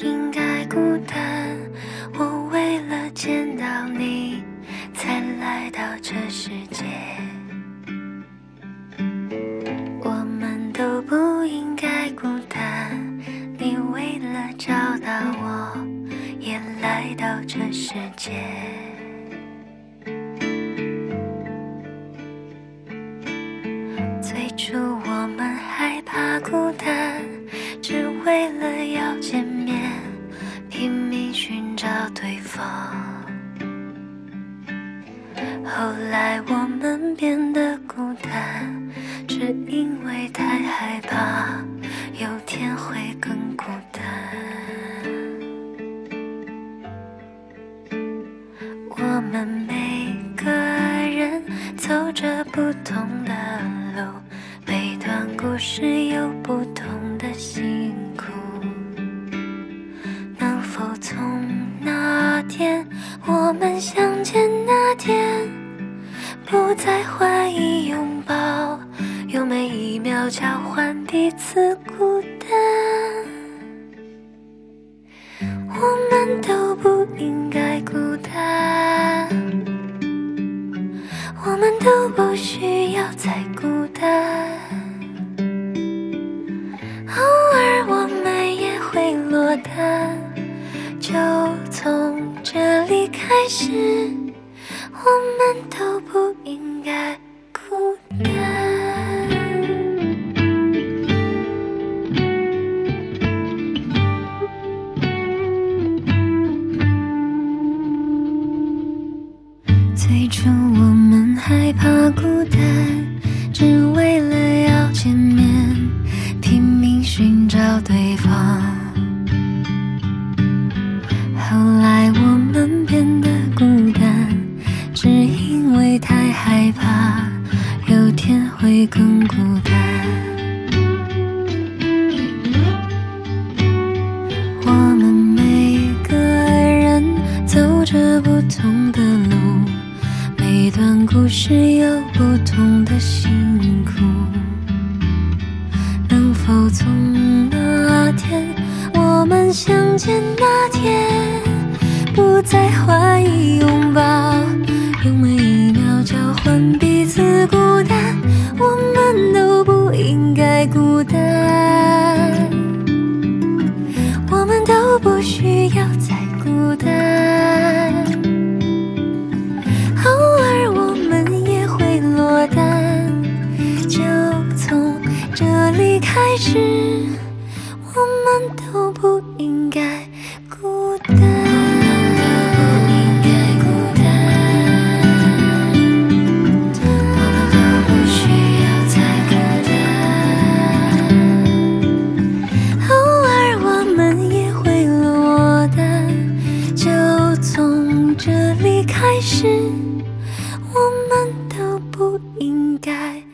应该孤单，我为了见到你才来到这世界。我们都不应该孤单，你为了找到我也来到这世界。最初我们害怕孤单，只为了要见面，拼命寻找对方。后来我们变得孤单，只因为太害怕有天会更孤单。我们每个人走着不同的路，每段故事有不同的辛苦。能否从那天我们相见那天，不再怀疑拥抱，用每一秒交换彼此孤单。我们都不应该孤单，我们都不需要再孤单。偶尔我们也会落单，就从这里开始，我们都不应该孤单。最初我们害怕孤单，只为了要见面，拼命寻找对方。后来我们变得孤单，只因为太害怕有天会更孤单。我们每个人走着不同的路，每段故事有不同的辛苦。能否从那天我们相见那天，不再怀疑拥抱，用每一秒交换彼此孤单。我们都不应该孤单，我们都不需要再孤单。偶尔我们也会落单，就从这里开始，我们都不应该孤单。开始，我们都不应该